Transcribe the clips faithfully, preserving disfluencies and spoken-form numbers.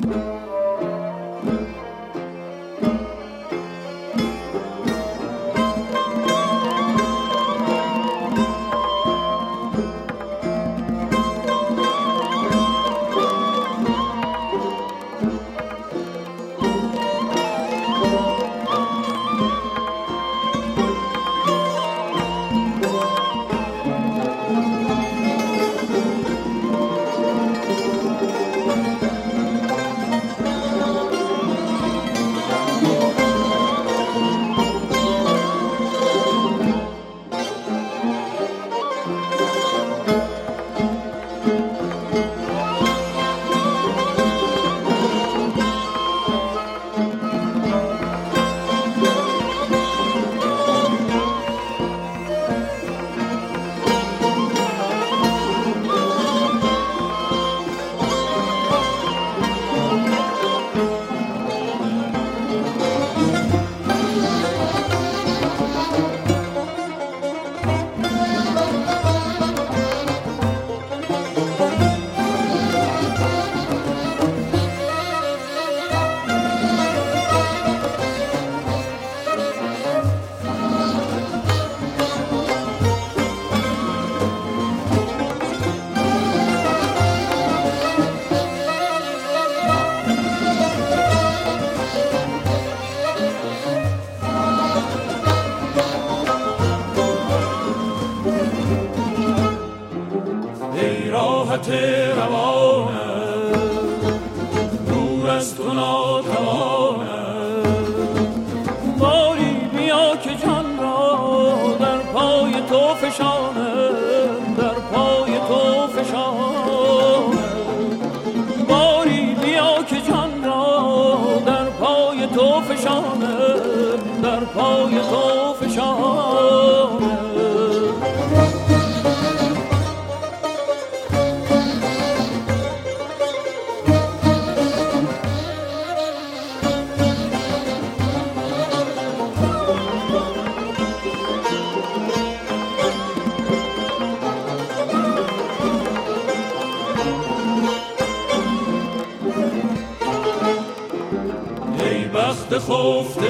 خفته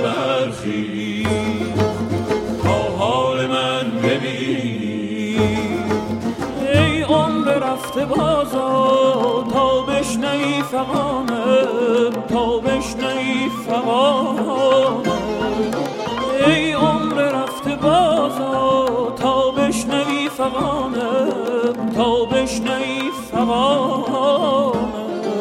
برخی تا حال من ببینی، ای عمر رفته بازا تا بشنوی فغانم، تا بشنوی فغانم، ای عمر رفته بازا تا بشنوی فغانم، تا بشنوی فغانم.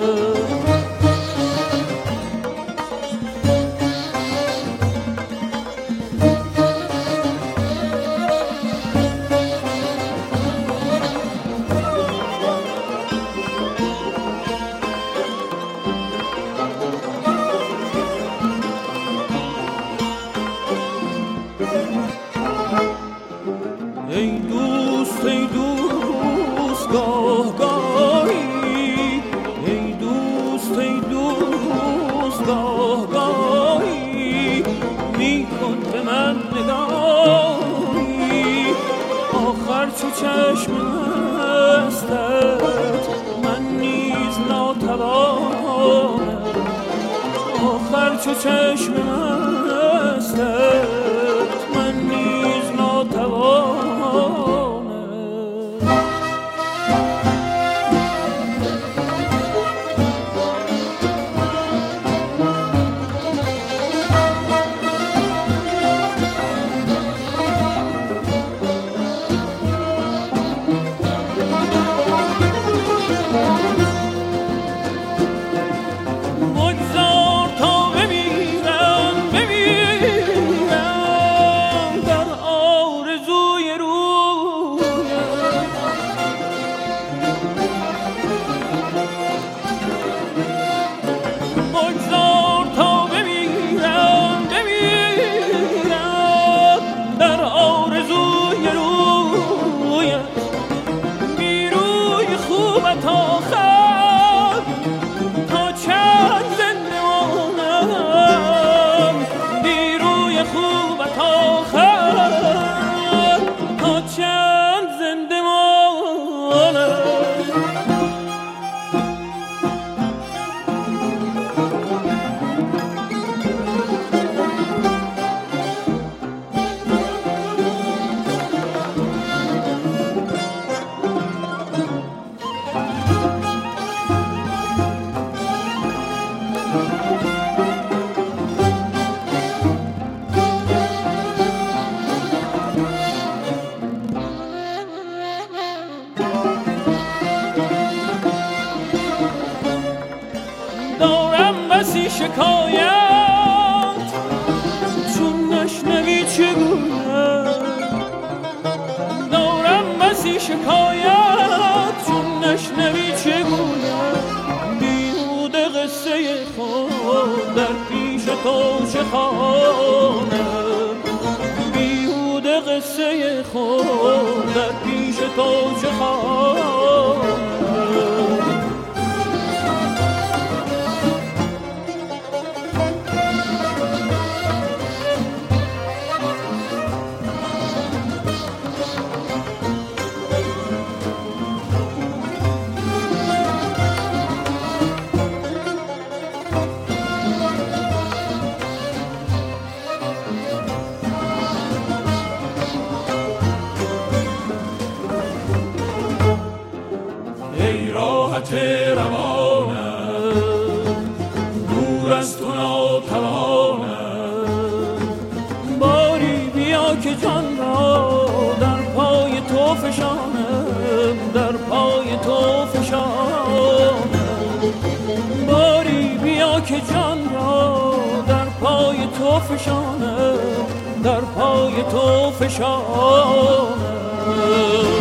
چشم مستت من نیز ناتوانم، آخر چو چشم مستت من نیز ناتوانم. بگذار تا بمیرم بمیرم دارم بسی شکایت چون نشنوی چه گویم دارم بسی شکایت چون نشنوی چه گویم بیهوده قصه خود در پیش تو چه خوانم بیهوده قصه خود در پیش تو چه خوانم روانم دور از تو ناتوانم باری بیا که جان را در پای تو فشانم در پای تو فشانم باری بیا که جان را در پای تو فشانم در پای تو فشانم